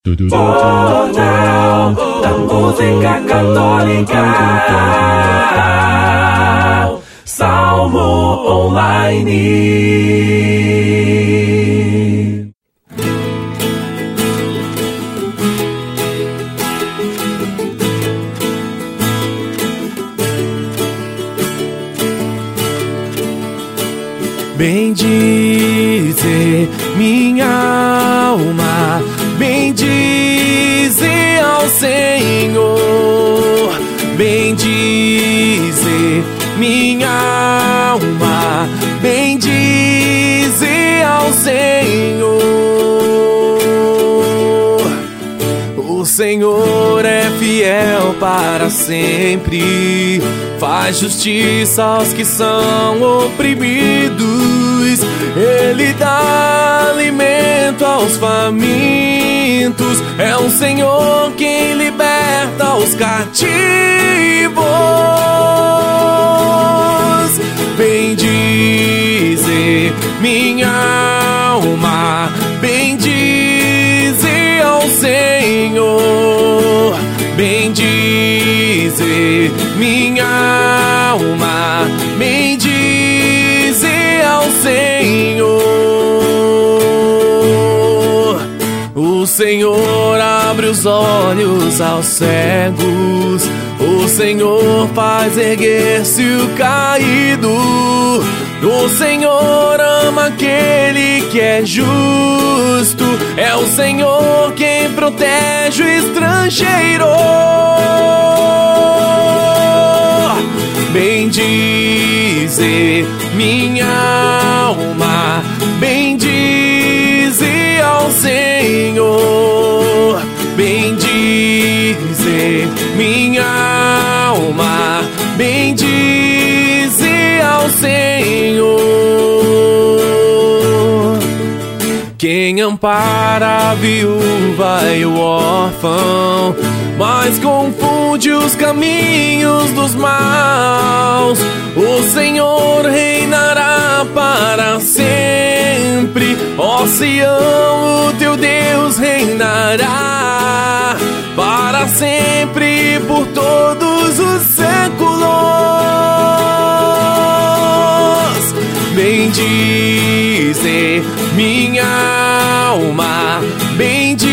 Jornal da Música Católica, Salmo Online. Bendize minha alma, bendize ao Senhor, bendize minha alma, bendize ao Senhor. O Senhor é fiel para sempre, faz justiça aos que são oprimidos. Ele dá alimento aos famintos. É o Senhor quem liberta os cativos. Bendize minha alma, bendize ao Senhor, bendize minha alma, bendize ao Senhor. O Senhor abre os olhos aos cegos, o Senhor faz erguer-se o caído. O Senhor ama aquele que é justo, é o Senhor quem protege o estrangeiro. Bendize minha alma, bendize ao Senhor, bendize minha alma, bendize ao Senhor. Quem ampara a viúva e o órfão, mas confunde os caminhos dos maus. O Senhor reinará para sempre, ó Sião, o teu Deus reinará para sempre, por todos os séculos. Bendize minha alma, bendize